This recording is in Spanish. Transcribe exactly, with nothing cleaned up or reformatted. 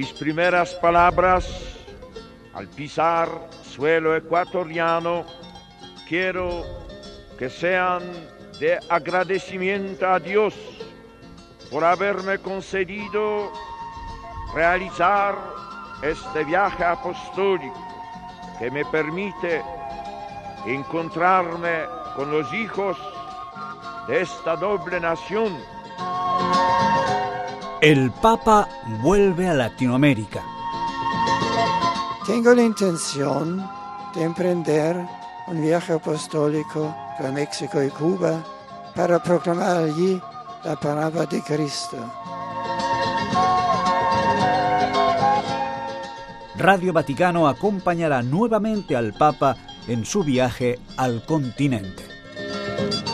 Mis primeras palabras al pisar suelo ecuatoriano quiero que sean de agradecimiento a Dios por haberme concedido realizar este viaje apostólico que me permite encontrarme con los hijos de esta noble nación. El Papa vuelve a Latinoamérica. Tengo la intención de emprender un viaje apostólico a México y Cuba para proclamar allí la palabra de Cristo. Radio Vaticano acompañará nuevamente al Papa en su viaje al continente.